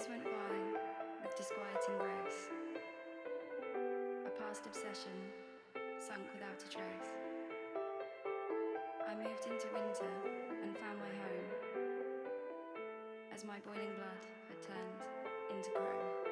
Days went by with disquieting grace. A past obsession sunk without a trace. I moved into winter and found my home as my boiling blood had turned into chrome.